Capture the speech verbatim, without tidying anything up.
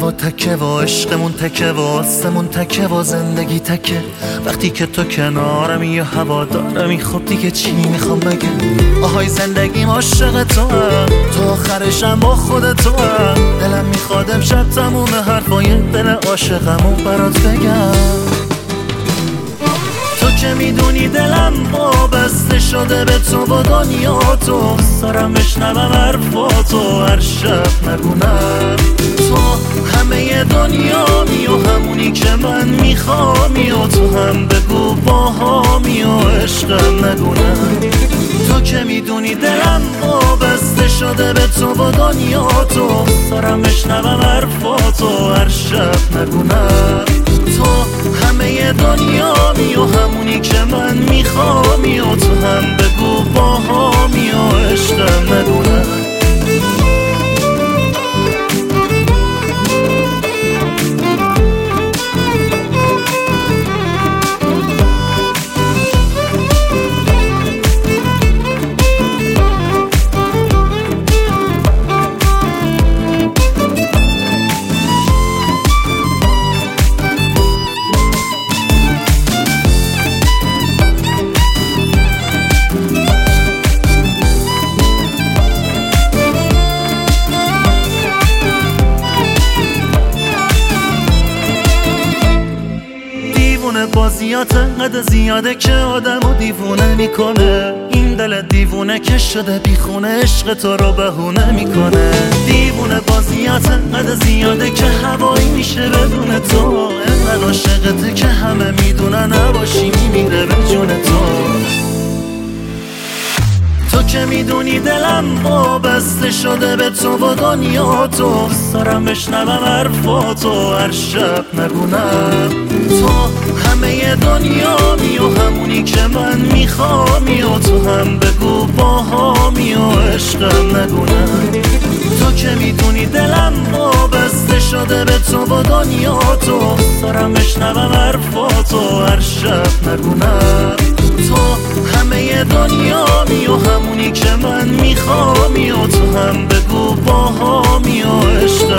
و تکه و عشقمون تکه و آسمون تکه و زندگی تکه. وقتی که تو کنارمی یا هوا دارمی خب دیگه چی میخوام بگم؟ آهای زندگیم عاشق تو هم، تو آخرشم با خود تو هم. دلم میخواد امشب تموم حرفای دل عاشقمو برات بگم. تو که میدونی دلم وابسته شده به تو و دنیا تو، سارم بشنوم حرفاتو هر شب نگونم. تو همه دنیا می و همونی که من میخوامی و تو هم بگو باهامی و عشقم نگونم. تو که میدونی دلم وابسته شده به تو و دنیا تو، سارم بشنوم حرفاتو هر شب نگونم. تو همه دنیا می و همونی که من میخوامی و تو هم بگو باهامی و عشقم ندونم. بازیات قد زیاده که آدمو دیوونه میکنه. این دل دیوونه که شده بیخونه عشق تو رو بهونه میکنه. دیوونه بازیات قد زیاده که هوایی میشه بدون تو. انقدر عاشقته که همه میدونن نباشی میمیره به جون تو. تو که میدونی دلم وابسته شده به تو و دنیا تو، سارم بشنوم حرفاتو هر شب نگونم. تو همه دنیا می و همونی که من میخوامی و تو هم بگو باهامی و عشقم نگونم. تو که میدونی دلم وابسته شده به تو و دنیا تو، سارم بشنوم حرفاتو هر شب نگونم. تو همه دنیا می و همونی که من میخوامی و تو هم بگو باهامی و عشق